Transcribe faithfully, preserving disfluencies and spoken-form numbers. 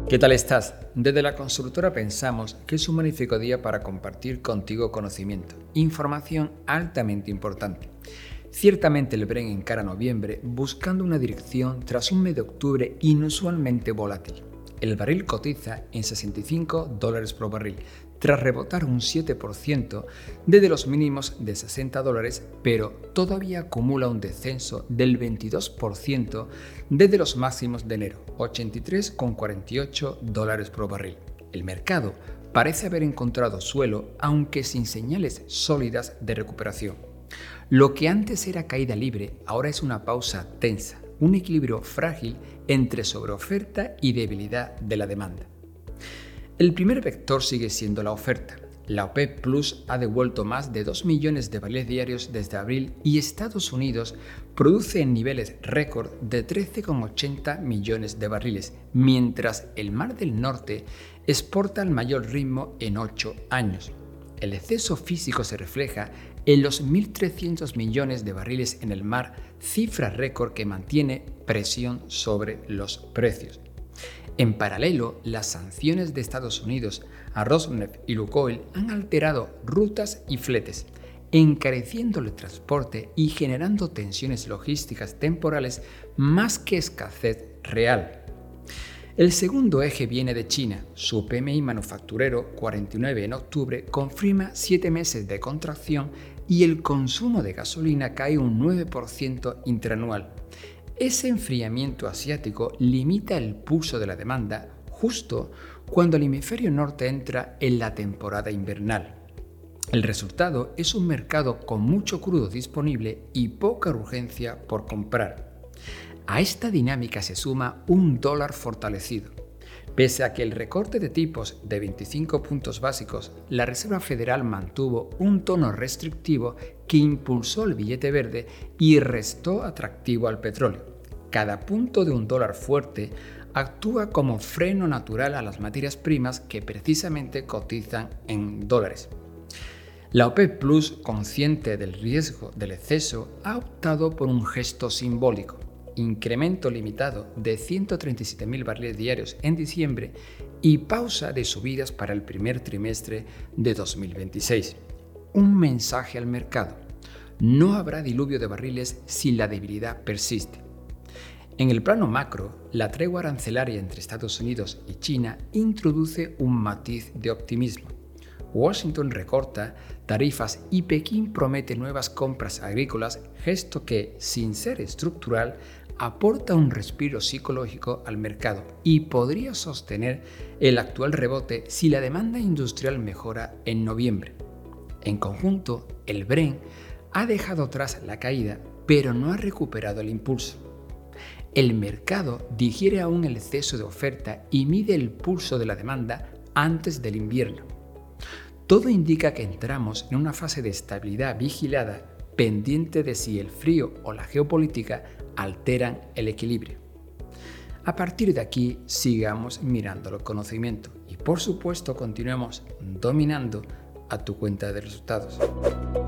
¿Qué tal estás? Desde la consultora pensamos que es un magnífico día para compartir contigo conocimiento, información altamente importante. Ciertamente el Brent encara noviembre buscando una dirección tras un mes de octubre inusualmente volátil. El barril cotiza en sesenta y cinco dólares por barril, tras rebotar un siete por ciento desde los mínimos de sesenta dólares, pero todavía acumula un descenso del veintidós por ciento desde los máximos de enero, ochenta y tres coma cuarenta y ocho dólares por barril. El mercado parece haber encontrado suelo, aunque sin señales sólidas de recuperación. Lo que antes era caída libre ahora es una pausa tensa, un equilibrio frágil entre sobreoferta y debilidad de la demanda. El primer vector sigue siendo la oferta. La OPEP Plus ha devuelto más de dos millones de barriles diarios desde abril y Estados Unidos produce en niveles récord de trece coma ochenta millones de barriles, mientras el Mar del Norte exporta al mayor ritmo en ocho años. El exceso físico se refleja en los mil trescientos millones de barriles en el mar, cifra récord que mantiene presión sobre los precios. En paralelo, las sanciones de Estados Unidos a Rosneft y Lukoil han alterado rutas y fletes, encareciendo el transporte y generando tensiones logísticas temporales más que escasez real. El segundo eje viene de China. Su P M I manufacturero cuarenta y nueve en octubre confirma siete meses de contracción y el consumo de gasolina cae un nueve por ciento interanual. Ese enfriamiento asiático limita el pulso de la demanda justo cuando el hemisferio norte entra en la temporada invernal. El resultado es un mercado con mucho crudo disponible y poca urgencia por comprar. A esta dinámica se suma un dólar fortalecido. Pese a que el recorte de tipos de veinticinco puntos básicos, la Reserva Federal mantuvo un tono restrictivo que impulsó el billete verde y restó atractivo al petróleo. Cada punto de un dólar fuerte actúa como freno natural a las materias primas que precisamente cotizan en dólares. La OPEP Plus, consciente del riesgo del exceso, ha optado por un gesto simbólico. Incremento limitado de ciento treinta y siete mil barriles diarios en diciembre y pausa de subidas para el primer trimestre de dos mil veintiséis. Un mensaje al mercado: no habrá diluvio de barriles si la debilidad persiste. En el plano macro, la tregua arancelaria entre Estados Unidos y China introduce un matiz de optimismo. Washington recorta tarifas y Pekín promete nuevas compras agrícolas, gesto que, sin ser estructural, aporta un respiro psicológico al mercado y podría sostener el actual rebote si la demanda industrial mejora en noviembre. En conjunto, el Brent ha dejado atrás la caída, pero no ha recuperado el impulso. El mercado digiere aún el exceso de oferta y mide el pulso de la demanda antes del invierno. Todo indica que entramos en una fase de estabilidad vigilada, pendiente de si el frío o la geopolítica alteran el equilibrio. A partir de aquí, sigamos mirando el conocimiento y, por supuesto, continuemos dominando a tu cuenta de resultados.